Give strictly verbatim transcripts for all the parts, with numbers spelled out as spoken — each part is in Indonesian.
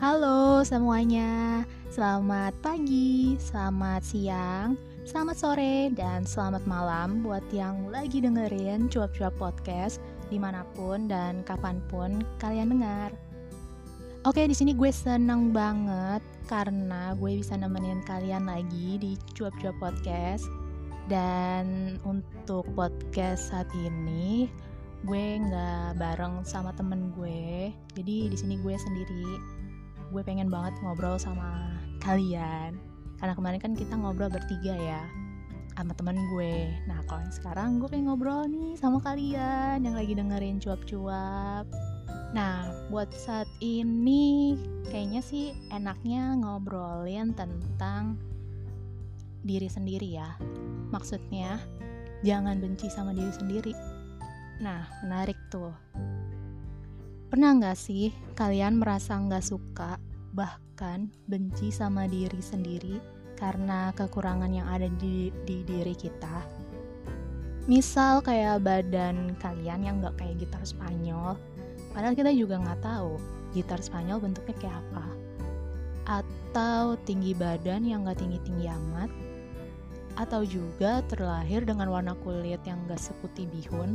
Halo semuanya, selamat pagi, selamat siang, selamat sore, dan selamat malam buat yang lagi dengerin Cuap-Cuap Podcast dimanapun dan kapanpun kalian dengar. Oke, di sini gue seneng banget karena gue bisa nemenin kalian lagi di Cuap-Cuap Podcast. Dan untuk podcast saat ini gue nggak bareng sama temen gue, jadi di sini gue sendiri. Gue pengen banget ngobrol sama kalian karena kemarin kan kita ngobrol bertiga ya sama temen gue. Nah kalau yang sekarang gue pengen ngobrol nih sama kalian yang lagi dengerin cuap-cuap. Nah buat saat ini kayaknya sih enaknya ngobrolin tentang diri sendiri ya. Maksudnya jangan benci sama diri sendiri. Nah menarik tuh. Pernah gak sih kalian merasa gak suka, bahkan benci sama diri sendiri karena kekurangan yang ada di, di diri kita? Misal kayak badan kalian yang gak kayak gitar Spanyol, padahal kita juga gak tahu gitar Spanyol bentuknya kayak apa. Atau tinggi badan yang gak tinggi-tinggi amat, atau juga terlahir dengan warna kulit yang gak seputih bihun.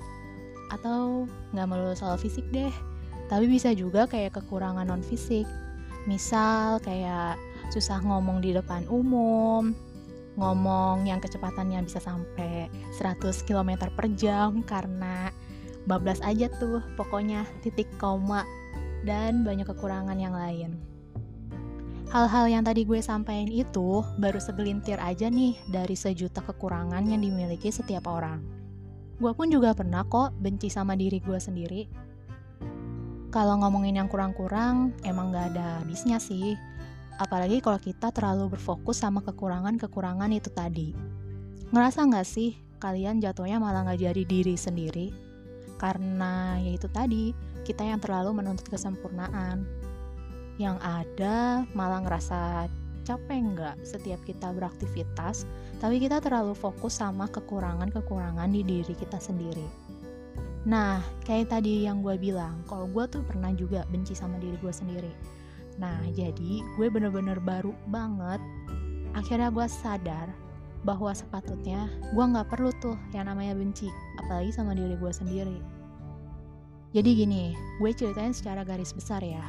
Atau gak melulu soal fisik deh, tapi bisa juga kayak kekurangan non fisik. Misal kayak susah ngomong di depan umum, ngomong yang kecepatannya bisa sampai seratus kilometer per jam karena bablas aja tuh pokoknya titik koma, dan banyak kekurangan yang lain. Hal-hal yang tadi gue sampaikan itu baru segelintir aja nih dari sejuta kekurangan yang dimiliki setiap orang. Gue pun juga pernah kok benci sama diri gue sendiri. Kalau ngomongin yang kurang-kurang, emang gak ada habisnya sih. Apalagi kalau kita terlalu berfokus sama kekurangan-kekurangan itu tadi. Ngerasa gak sih kalian jatuhnya malah gak jadi diri sendiri? Karena ya itu tadi, kita yang terlalu menuntut kesempurnaan. Yang ada malah ngerasa capek nggak setiap kita beraktivitas, tapi kita terlalu fokus sama kekurangan-kekurangan di diri kita sendiri. Nah, kayak tadi yang gue bilang, kalau gue tuh pernah juga benci sama diri gue sendiri. Nah, jadi gue bener-bener baru banget, akhirnya gue sadar bahwa sepatutnya gue gak perlu tuh yang namanya benci, apalagi sama diri gue sendiri. Jadi gini, gue ceritain secara garis besar ya.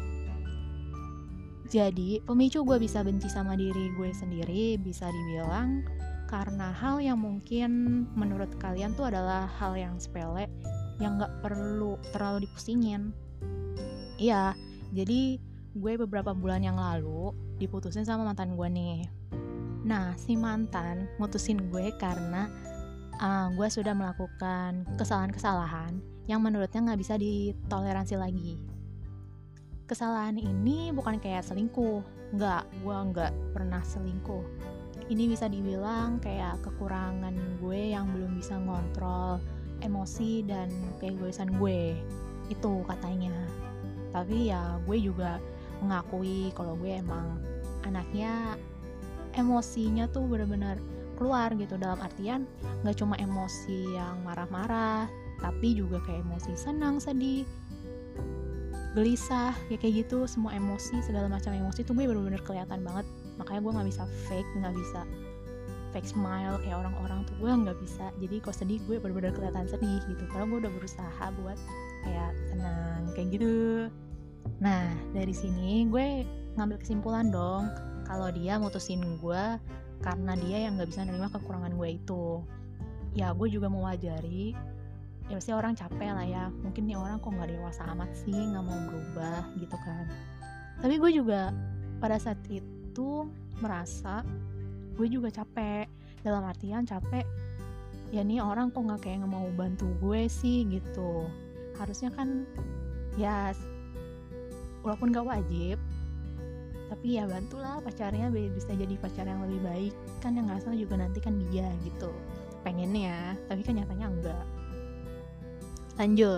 Jadi, pemicu gue bisa benci sama diri gue sendiri bisa dibilang karena hal yang mungkin menurut kalian tuh adalah hal yang sepele, yang gak perlu terlalu dipusingin. Iya, jadi gue beberapa bulan yang lalu diputusin sama mantan gue nih. Nah, si mantan mutusin gue karena uh, gue sudah melakukan kesalahan-kesalahan yang menurutnya gak bisa ditoleransi lagi. Kesalahan ini bukan kayak selingkuh, enggak, gue enggak pernah selingkuh. Ini bisa dibilang kayak kekurangan gue yang belum bisa ngontrol emosi dan keegoisan gue, itu katanya. Tapi ya gue juga mengakui kalau gue emang anaknya emosinya tuh benar-benar keluar gitu, dalam artian gak cuma emosi yang marah-marah, tapi juga kayak emosi senang, sedih, gelisah, ya kayak gitu, semua emosi, segala macam emosi tuh gue bener-bener kelihatan banget. Makanya gue nggak bisa fake, nggak bisa fake smile kayak orang-orang tuh, gue nggak bisa. Jadi kalau sedih gue bener-bener kelihatan sedih gitu, karena gue udah berusaha buat kayak tenang kayak gitu. Nah dari sini gue ngambil kesimpulan dong kalau dia mutusin gue karena dia yang nggak bisa nerima kekurangan gue itu. Ya gue juga mewajari, ya pasti orang capek lah ya, mungkin nih orang kok gak dewasa amat sih, gak mau berubah gitu kan. Tapi gue juga pada saat itu merasa gue juga capek, dalam artian capek ya nih orang kok gak kayak gak mau bantu gue sih gitu. Harusnya kan ya walaupun gak wajib, tapi ya bantulah pacarnya bisa jadi pacar yang lebih baik kan, yang ngerasa juga nanti kan dia gitu pengennya, tapi kan nyatanya enggak. Lanjut.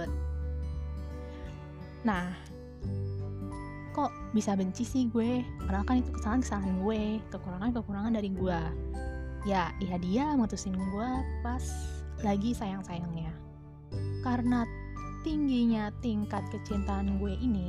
Nah, kok bisa benci sih gue? Padahal kan itu kesalahan-kesalahan gue, kekurangan-kekurangan dari gue. Ya, ya dia mutusin gue pas lagi sayang-sayangnya. Karena tingginya tingkat kecintaan gue ini,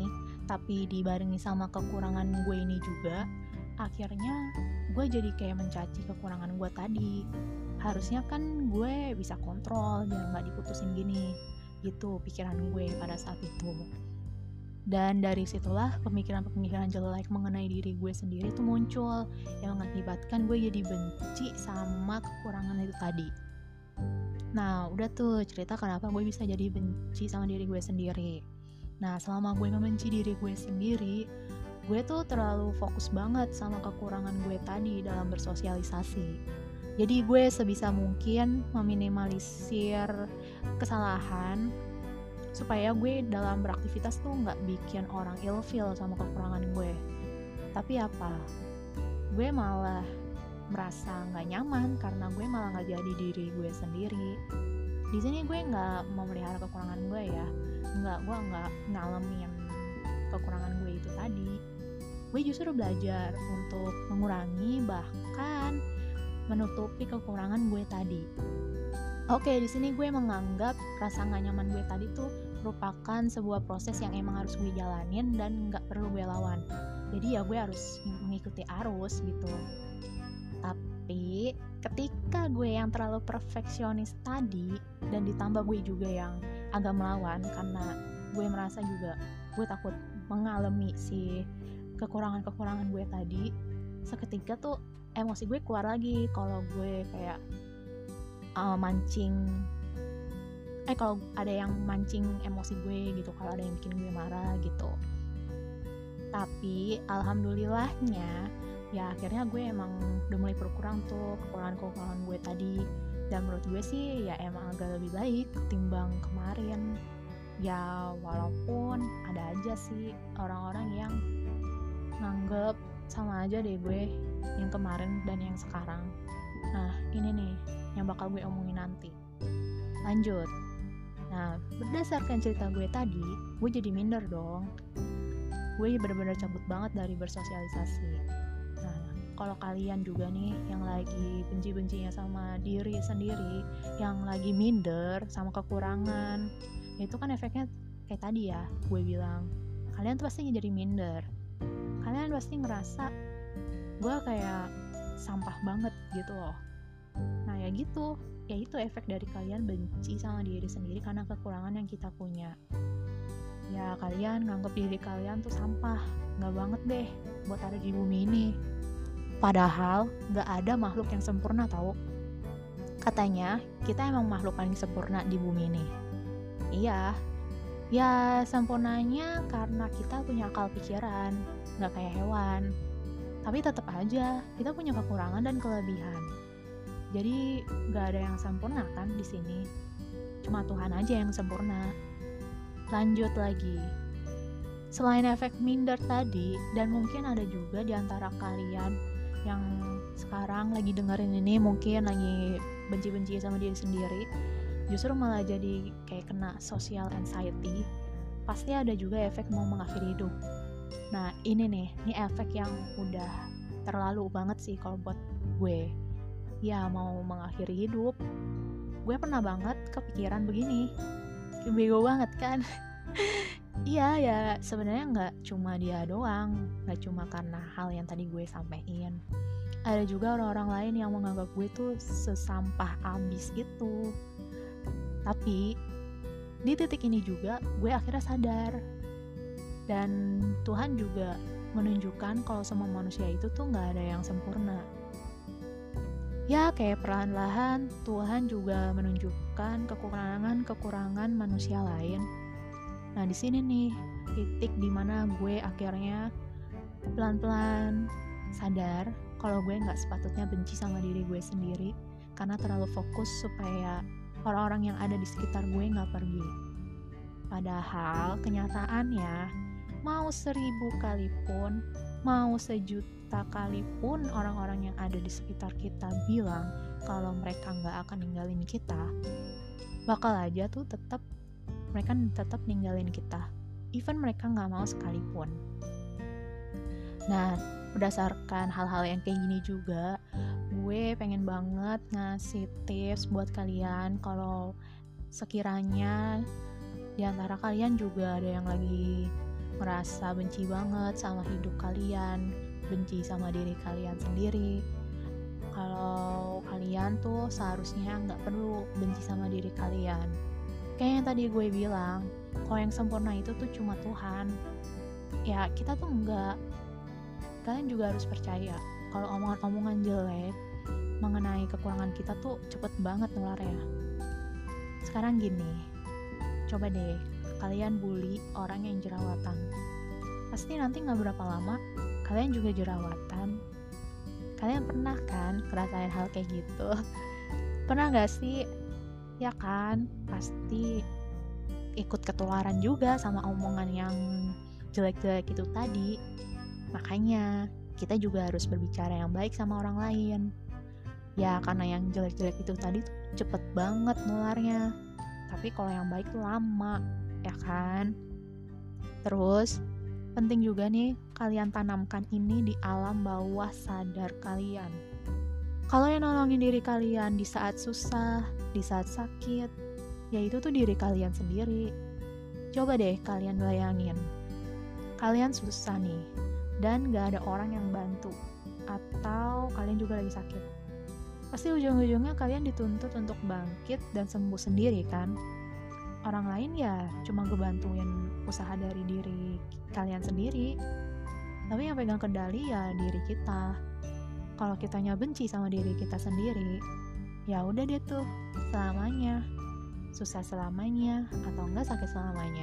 tapi dibarengi sama kekurangan gue ini juga, akhirnya gue jadi kayak mencaci kekurangan gue tadi. Harusnya kan gue bisa kontrol biar gak diputusin gini, gitu pikiran gue pada saat itu. Dan dari situlah pemikiran-pemikiran jelek mengenai diri gue sendiri tuh muncul, yang mengakibatkan gue jadi benci sama kekurangan itu tadi. Nah, udah tuh cerita kenapa gue bisa jadi benci sama diri gue sendiri. Nah, selama gue membenci diri gue sendiri, gue tuh terlalu fokus banget sama kekurangan gue tadi dalam bersosialisasi. Jadi gue sebisa mungkin meminimalisir kesalahan supaya gue dalam beraktivitas tuh gak bikin orang ilfeel sama kekurangan gue. Tapi apa? Gue malah merasa nggak nyaman karena gue malah nggak jadi diri gue sendiri. Di sini gue nggak memelihara kekurangan gue ya, nggak gue nggak ngalamin kekurangan gue itu tadi. Gue justru belajar untuk mengurangi bahkan menutupi kekurangan gue tadi. Oke, di sini gue menganggap rasa nggak nyaman gue tadi tuh merupakan sebuah proses yang emang harus gue jalanin dan nggak perlu gue lawan. Jadi ya gue harus mengikuti arus gitu. Tapi ketika gue yang terlalu perfeksionis tadi dan ditambah gue juga yang agak melawan karena gue merasa juga gue takut mengalami si kekurangan-kekurangan gue tadi, seketika tuh emosi gue keluar lagi. Kalau gue kayak uh, mancing eh kalau ada yang mancing emosi gue gitu, kalau ada yang bikin gue marah gitu. Tapi alhamdulillahnya ya akhirnya gue emang udah mulai berkurang tuh kekurangan-kekurangan gue tadi, dan menurut gue sih ya emang agak lebih baik ketimbang kemarin. Ya walaupun ada aja sih orang-orang yang nganggep sama aja deh gue yang kemarin dan yang sekarang. Nah ini nih yang bakal gue omongin nanti. Lanjut. Nah berdasarkan cerita gue tadi, gue jadi minder dong. Gue bener-bener cabut banget dari bersosialisasi. Nah, kalau kalian juga nih yang lagi benci-bencinya sama diri sendiri, yang lagi minder sama kekurangan, itu kan efeknya kayak tadi ya, gue bilang, kalian tuh pasti jadi minder. Kalian pasti ngerasa gue kayak sampah banget gitu loh. Nah ya gitu, ya itu efek dari kalian benci sama diri sendiri karena kekurangan yang kita punya. Ya kalian nganggep diri kalian tuh sampah, gak banget deh buat ada di bumi ini. Padahal gak ada makhluk yang sempurna tau. Katanya kita emang makhluk paling sempurna di bumi ini. Iya, ya sempurnanya karena kita punya akal pikiran, gak kayak hewan. Tapi tetap aja kita punya kekurangan dan kelebihan. Jadi gak ada yang sempurna kan di sini. Cuma Tuhan aja yang sempurna. Lanjut lagi. Selain efek minder tadi, dan mungkin ada juga di antara kalian yang sekarang lagi dengerin ini mungkin lagi benci-benci sama diri sendiri, justru malah jadi kayak kena social anxiety. Pasti ada juga efek mau mengakhiri hidup. Nah ini nih, ini efek yang udah terlalu banget sih kalau buat gue. Ya mau mengakhiri hidup, gue pernah banget kepikiran begini. Bego banget kan. Iya ya sebenarnya nggak cuma dia doang, nggak cuma karena hal yang tadi gue sampein. Ada juga orang-orang lain yang menganggap gue tuh sesampah abis itu. Tapi di titik ini juga gue akhirnya sadar, dan Tuhan juga menunjukkan kalau semua manusia itu tuh nggak ada yang sempurna. Ya kayak perlahan-lahan Tuhan juga menunjukkan kekurangan-kekurangan manusia lain. Nah di sini nih titik dimana gue akhirnya pelan-pelan sadar kalau gue nggak sepatutnya benci sama diri gue sendiri karena terlalu fokus supaya orang-orang yang ada di sekitar gue nggak pergi. Padahal kenyataannya mau seribu kali pun, mau sejuta kali pun orang-orang yang ada di sekitar kita bilang kalau mereka nggak akan ninggalin kita, bakal aja tuh tetap mereka tetap ninggalin kita, even mereka nggak mau sekalipun. Nah berdasarkan hal-hal yang kayak gini juga, gue pengen banget ngasih tips buat kalian kalau sekiranya di antara kalian juga ada yang lagi ngerasa benci banget sama hidup kalian, benci sama diri kalian sendiri. Kalau kalian tuh seharusnya nggak perlu benci sama diri kalian. Kayak yang tadi gue bilang, kalau yang sempurna itu tuh cuma Tuhan. Ya kita tuh nggak. Kalian juga harus percaya kalau omongan-omongan jelek mengenai kekurangan kita tuh cepet banget nularnya. Sekarang gini, coba deh kalian bully orang yang jerawatan. Pasti nanti nggak berapa lama kalian juga jerawatan. Kalian pernah kan ngerasain hal kayak gitu? Pernah gak sih? Ya kan, pasti ikut ketularan juga sama omongan yang jelek-jelek itu tadi. Makanya kita juga harus berbicara yang baik sama orang lain. Ya karena yang jelek-jelek itu tadi tuh cepet banget nularnya. Tapi kalau yang baik tuh lama, ya kan? Terus penting juga nih kalian tanamkan ini di alam bawah sadar kalian. Kalau yang nolongin diri kalian di saat susah, di saat sakit, ya itu tuh diri kalian sendiri. Coba deh kalian bayangin, kalian susah nih, dan gak ada orang yang bantu, atau kalian juga lagi sakit. Pasti ujung-ujungnya kalian dituntut untuk bangkit dan sembuh sendiri kan? Orang lain ya cuma ngebantuin usaha dari diri kalian sendiri, tapi yang pegang kendali ya diri kita. Kalau kitanya benci sama diri kita sendiri, ya udah deh tuh selamanya susah selamanya atau enggak sakit selamanya.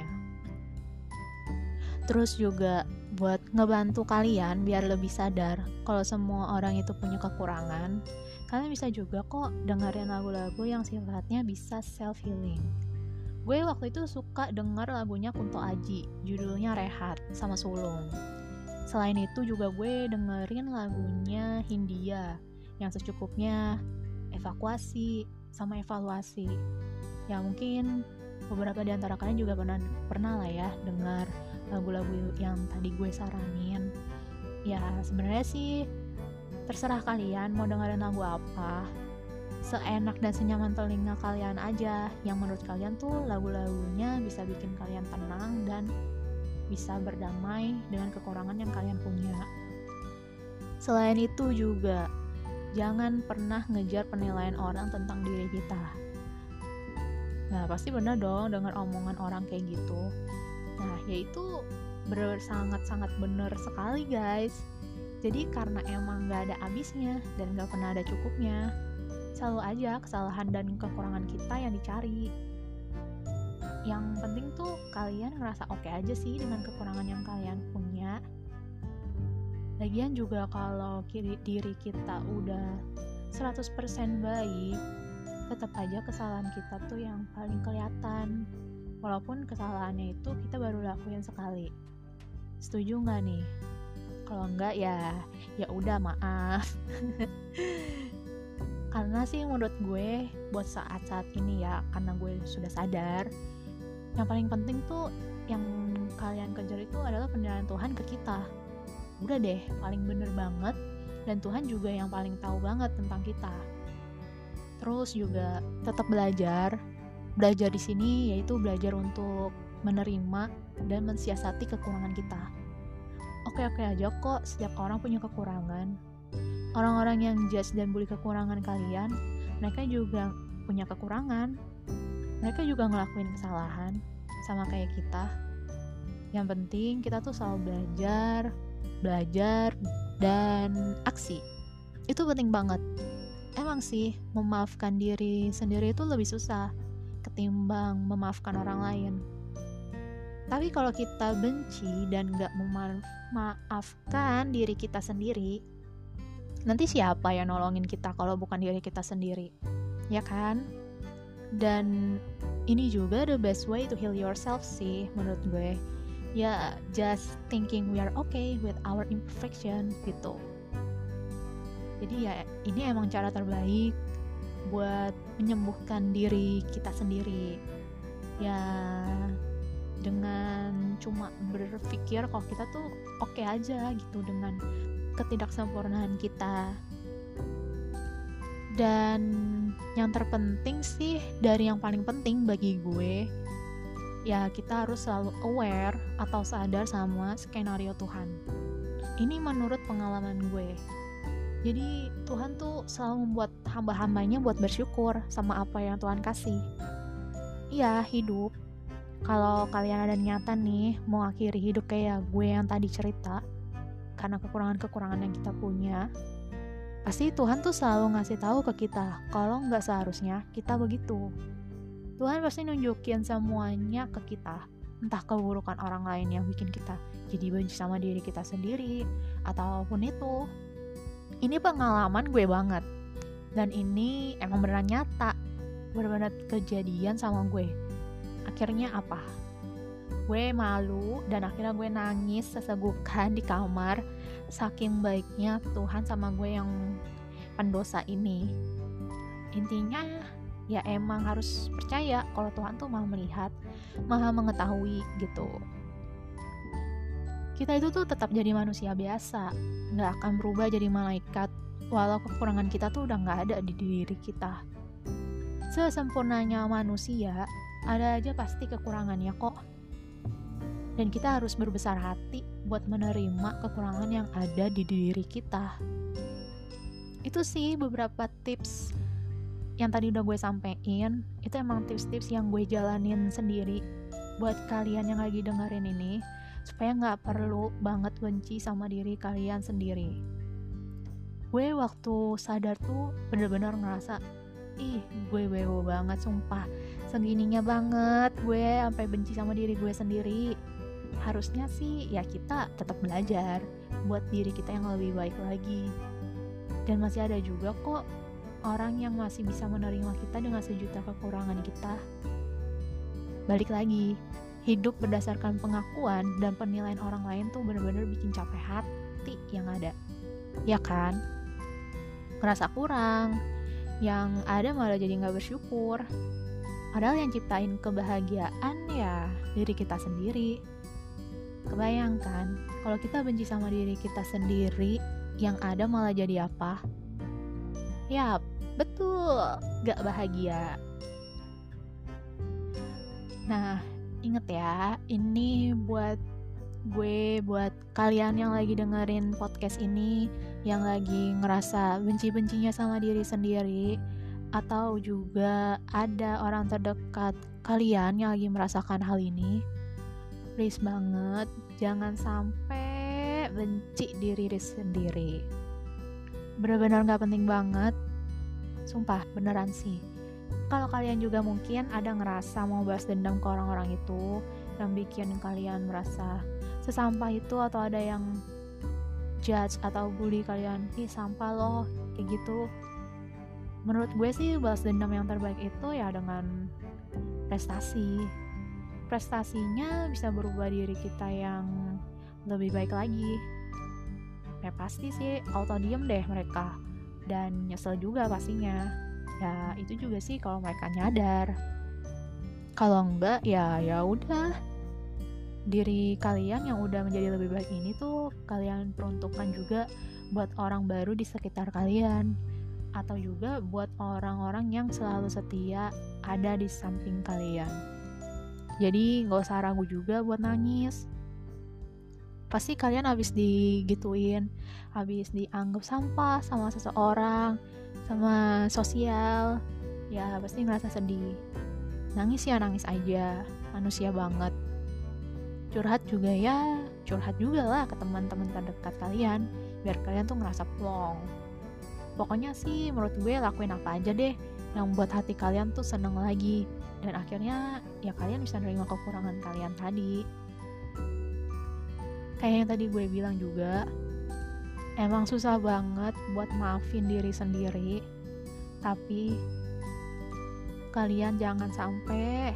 Terus juga buat ngebantu kalian biar lebih sadar kalau semua orang itu punya kekurangan, kalian bisa juga kok dengerin lagu-lagu yang sifatnya bisa self healing. Gue waktu itu suka denger lagunya Kunto Aji, judulnya Rehat sama Sulung. Selain itu juga gue dengerin lagunya Hindia yang secukupnya, Evakuasi sama Evaluasi. Ya mungkin beberapa di antara kalian juga pernah pernah lah ya dengar lagu-lagu yang tadi gue saranin. Ya sebenarnya sih terserah kalian mau dengerin lagu apa. Seenak dan senyaman telinga kalian aja, yang menurut kalian tuh lagu-lagunya bisa bikin kalian tenang dan bisa berdamai dengan kekurangan yang kalian punya. Selain itu juga, jangan pernah ngejar penilaian orang tentang diri kita. Nah pasti benar dong dengar omongan orang kayak gitu. Nah yaitu bener sangat-sangat bener sekali guys. Jadi karena emang gak ada habisnya dan gak pernah ada cukupnya, selalu aja kesalahan dan kekurangan kita yang dicari. Yang penting tuh kalian ngerasa oke aja sih dengan kekurangan yang kalian punya. Lagian juga kalau kiri diri kita udah seratus persen baik, tetap aja kesalahan kita tuh yang paling kelihatan. Walaupun kesalahannya itu kita baru lakuin sekali. Setuju nggak nih? Kalau enggak ya ya udah maaf. Karena sih menurut gue buat saat-saat ini ya, karena gue sudah sadar, yang paling penting tuh yang kalian kejar itu adalah penilaian Tuhan ke kita. Udah deh, paling bener banget, dan Tuhan juga yang paling tahu banget tentang kita. Terus juga tetap belajar. Belajar di sini yaitu belajar untuk menerima dan mensiasati kekurangan kita. Oke-oke aja kok setiap orang punya kekurangan. Orang-orang yang judge dan bully kekurangan kalian, mereka juga punya kekurangan. Mereka juga ngelakuin kesalahan, sama kayak kita. Yang penting kita tuh selalu belajar, belajar, dan aksi. Itu penting banget. Emang sih, memaafkan diri sendiri itu lebih susah ketimbang memaafkan orang lain. Tapi kalau kita benci dan gak memaafkan diri kita sendiri, nanti siapa yang nolongin kita kalau bukan diri kita sendiri, ya kan? Dan ini juga the best way to heal yourself sih menurut gue. Ya, just thinking we are okay with our imperfection gitu. Jadi ya ini emang cara terbaik buat menyembuhkan diri kita sendiri. Ya dengan cuma berpikir kalau kita tuh oke okay aja gitu dengan ketidaksempurnaan kita. Dan yang terpenting sih, dari yang paling penting bagi gue, ya kita harus selalu aware atau sadar sama skenario Tuhan. Ini menurut pengalaman gue. Jadi Tuhan tuh selalu membuat hamba-hambanya buat bersyukur sama apa yang Tuhan kasih. Iya, hidup. Kalau kalian ada niatan nih mau akhiri hidup kayak gue yang tadi cerita, karena kekurangan-kekurangan yang kita punya, pasti Tuhan tuh selalu ngasih tahu ke kita kalau nggak seharusnya kita begitu. Tuhan pasti nunjukin semuanya ke kita, entah keburukan orang lain yang bikin kita jadi benci sama diri kita sendiri, ataupun itu. Ini pengalaman gue banget, dan ini emang beneran nyata, bener-bener kejadian sama gue. Akhirnya apa? Gue malu dan akhirnya gue nangis sesegukan di kamar, saking baiknya Tuhan sama gue yang pendosa ini. Intinya ya emang harus percaya kalau Tuhan tuh maha melihat, maha mengetahui gitu. Kita itu tuh tetap jadi manusia biasa, gak akan berubah jadi malaikat walau kekurangan kita tuh udah gak ada di diri kita. Sesempurnanya manusia, ada aja pasti kekurangannya kok. Dan kita harus berbesar hati buat menerima kekurangan yang ada di diri kita. Itu sih beberapa tips yang tadi udah gue sampein. Itu emang tips-tips yang gue jalanin sendiri buat kalian yang lagi dengerin ini, supaya gak perlu banget benci sama diri kalian sendiri. Gue waktu sadar tuh bener-bener ngerasa, ih gue bego banget sumpah, segininya banget gue sampai benci sama diri gue sendiri. Harusnya sih ya kita tetap belajar buat diri kita yang lebih baik lagi. Dan masih ada juga kok orang yang masih bisa menerima kita dengan sejuta kekurangan kita. Balik lagi, hidup berdasarkan pengakuan dan penilaian orang lain tuh bener-bener bikin capek hati yang ada. Ya kan? Ngerasa kurang, yang ada malah jadi gak bersyukur. Padahal yang ciptain kebahagiaan ya diri kita sendiri. Kebayangkan kalau kita benci sama diri kita sendiri, yang ada malah jadi apa? Yap, betul, gak bahagia. Nah, inget ya, ini buat gue, buat kalian yang lagi dengerin podcast ini, yang lagi ngerasa benci-bencinya sama diri sendiri, atau juga ada orang terdekat kalian yang lagi merasakan hal ini. Please banget, jangan sampai benci diri sendiri. Bener-bener gak penting banget. Sumpah, beneran sih. Kalau kalian juga mungkin ada ngerasa mau balas dendam ke orang-orang itu, yang bikin kalian merasa sesampah itu, atau ada yang judge atau bully kalian, ih sampah loh, kayak gitu. Menurut gue sih balas dendam yang terbaik itu ya dengan prestasi. Prestasinya bisa berubah diri kita yang lebih baik lagi. Ya pasti sih auto diem deh mereka, dan nyesel juga pastinya. Ya itu juga sih kalau mereka nyadar. Kalau enggak ya ya udah, diri kalian yang udah menjadi lebih baik ini tuh kalian peruntukkan juga buat orang baru di sekitar kalian, atau juga buat orang-orang yang selalu setia ada di samping kalian. Jadi gak usah ragu juga buat nangis. Pasti kalian habis digituin, habis dianggap sampah sama seseorang, sama sosial, ya pasti ngerasa sedih. Nangis ya nangis aja, manusia banget. Curhat juga ya, curhat juga lah ke teman-teman terdekat kalian, biar kalian tuh ngerasa plong. Pokoknya sih menurut gue lakuin apa aja deh yang buat hati kalian tuh seneng lagi, dan akhirnya ya kalian bisa nerima kekurangan kalian tadi. Kayak yang tadi gue bilang juga, emang susah banget buat maafin diri sendiri, tapi kalian jangan sampai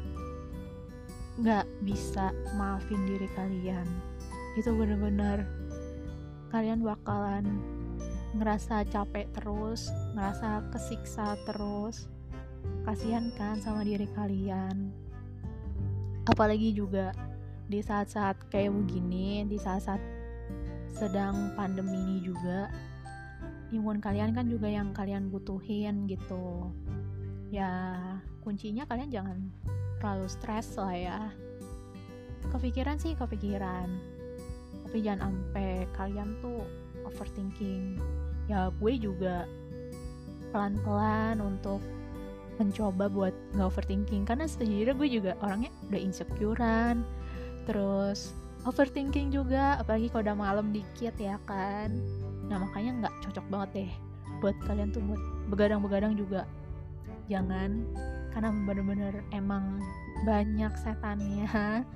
gak bisa maafin diri kalian. Itu bener-bener kalian bakalan ngerasa capek terus, ngerasa kesiksa terus. Kasihan kan sama diri kalian. Apalagi juga di saat-saat kayak begini, di saat-saat sedang pandemi ini juga, imun kalian kan juga yang kalian butuhin gitu. Ya kuncinya kalian jangan terlalu stres lah ya. Kepikiran sih kepikiran, tapi jangan sampai kalian tuh overthinking. Ya gue juga pelan-pelan untuk mencoba buat gak overthinking, karena sejujurnya gue juga orangnya udah insecurean, terus overthinking juga, apalagi kalau udah malam dikit ya kan. Nah makanya gak cocok banget deh buat kalian tuh buat begadang-begadang juga jangan, karena bener-bener emang banyak setannya.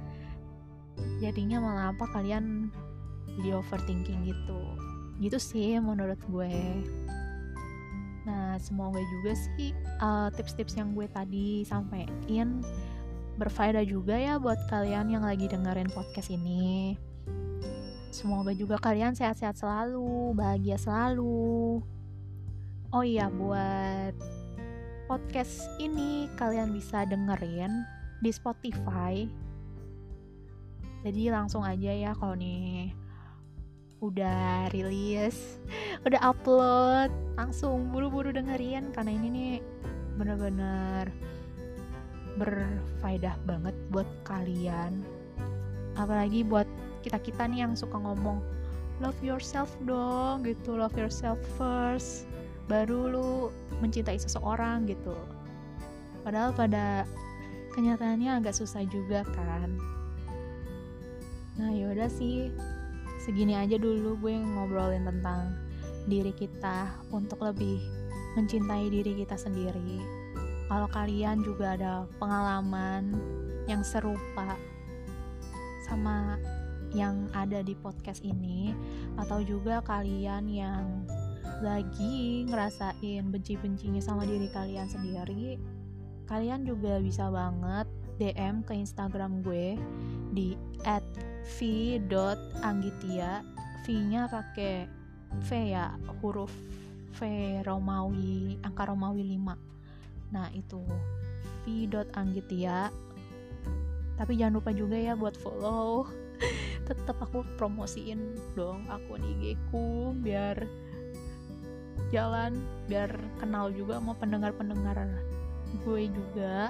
Jadinya malah apa kalian jadi overthinking gitu gitu sih menurut gue. Nah semoga juga sih uh, tips-tips yang gue tadi sampein berfaedah juga ya buat kalian yang lagi dengerin podcast ini. Semoga juga kalian sehat-sehat selalu, bahagia selalu. Oh iya, buat podcast ini kalian bisa dengerin di Spotify. Jadi langsung aja ya kalau nih udah rilis, udah upload, langsung buru-buru dengerin, karena ini nih bener-bener berfaedah banget buat kalian. Apalagi buat kita-kita nih yang suka ngomong love yourself dong gitu, love yourself first, baru lu mencintai seseorang gitu. Padahal pada kenyataannya agak susah juga kan. Nah yaudah sih, segini aja dulu gue ngobrolin tentang diri kita untuk lebih mencintai diri kita sendiri. Kalau kalian juga ada pengalaman yang serupa sama yang ada di podcast ini, atau juga kalian yang lagi ngerasain benci-bencinya sama diri kalian sendiri, kalian juga bisa banget D M ke Instagram gue di at v dot anggitia. V-nya pakai V ya, huruf V Romawi, angka Romawi lima. Nah itu v dot anggitia. Tapi jangan lupa juga ya buat follow. Tetap aku promosiin dong akun I G-ku biar jalan, biar kenal juga sama pendengar-pendengar gue juga.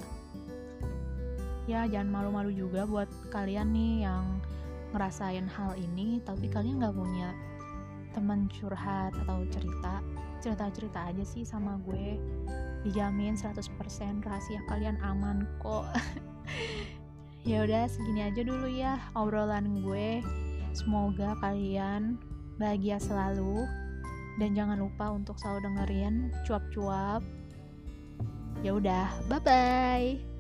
Ya jangan malu-malu juga buat kalian nih yang ngerasain hal ini tapi kalian gak punya teman curhat atau cerita, cerita-cerita aja sih sama gue, dijamin seratus persen rahasia kalian aman kok. Ya udah segini aja dulu ya obrolan gue. Semoga kalian bahagia selalu dan jangan lupa untuk selalu dengerin cuap-cuap. Ya udah, bye bye.